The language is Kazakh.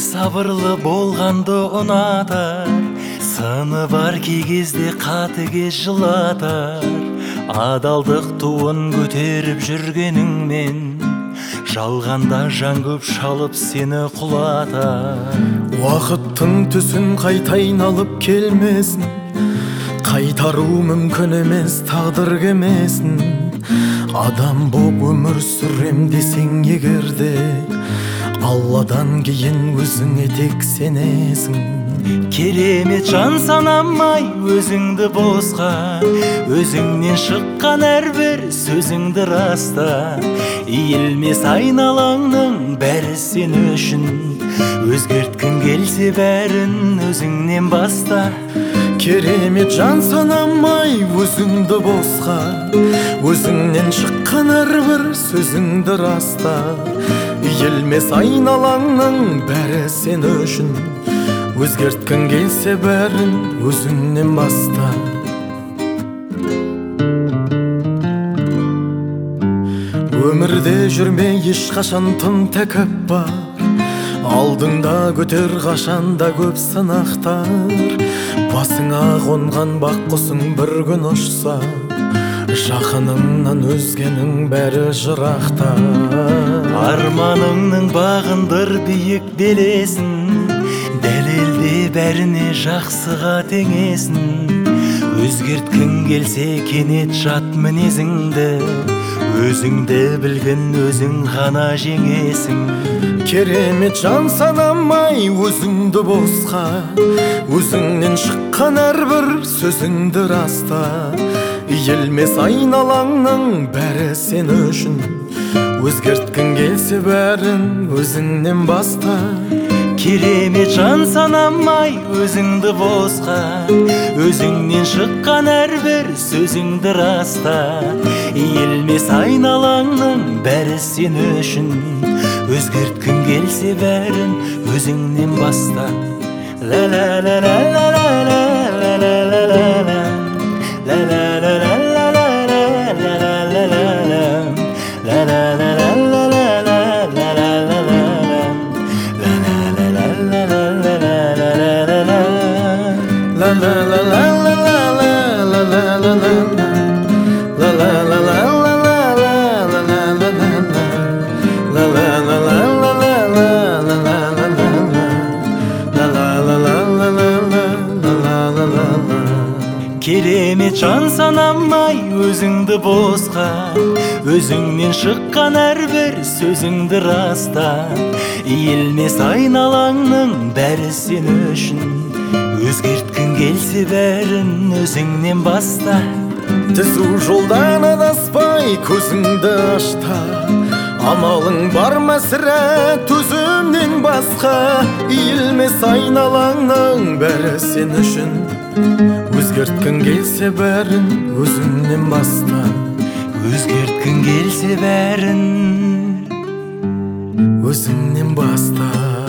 сабырлы болғанды ұнатар, сыны бар кей кезде қатыгез жылатар. Адалдық туын көтеріп жүргеніңмен, жалғанда жан көп шалып сені құлатар. Уақыттың түсін қайта айналып келмесін, қайтару мүмкін емес, тағдыр кемесін. Адам боп өмір сүрем десең егерде, Алладан кейін өзіңе тек сенесің. Керемет жан санамай өзіңді босқа, өзіңнен шыққан әрбір сөзіңді раста. Иілмес айналаңның бәрі сен үшін, өзгерткің келсе бәрін өзіңнен баста. Керемет жан санамай өзіңді босқа, өзіңнен шыққан әрбір сөзіңді раста. Иілмес айналаңның бәрі сен үшін, өзгерткің келсе бәрін өзіңнен баста. Өмірде жүрме ешқашан тым тәкаппар, алдыңда көтер қашанда көп сынақтар. Басыңа қонған бақ құсың бір күн ұшса, жақыныңнан өзгенің бәрі жырақта. Арманыңның бағындыр биік белесін, дәлелде бәріне жақсыға теңесін. Өзгерткің келсе кенет жат мінезіңді, өзіңді білгін өзің ғана жеңесің. Керемет жан санамай өзіңді босқа, өзіңнен шыққан әрбір сөзіңді раста. Иілмес айналаңның бәрі сен үшін, өзгерткің келсе бәрін өзіңнен баста. Керемет жан санамай өзіңді босқа, өзіңнен шыққан әрбір сөзіңді раста. Иілмес айналаңның бәрі сен үшін, өзгерткің келсе бәрін өзіңнен баста. Ла ла ла ла ла ла ла ла ла ла ла ла ла ла ла ла ла ла ла ла Керемет жан санамай өзіңді босқа, өзіңнен шыққан әрбір сөзіңді раста. Иілмес айналаңның бәрі сен үшін, өзгерткің келсе бәрін өзіңнен баста. Түзу жолдан адаспай көзіңді ашта, амалың бар ма сірә төзімнен басқа. Иілмес айналаңның бәрі сен үшін, өзгерткің келсе бәрін өзіңнен баста. Өзгерткің келсе бәрін өзіңнен баста.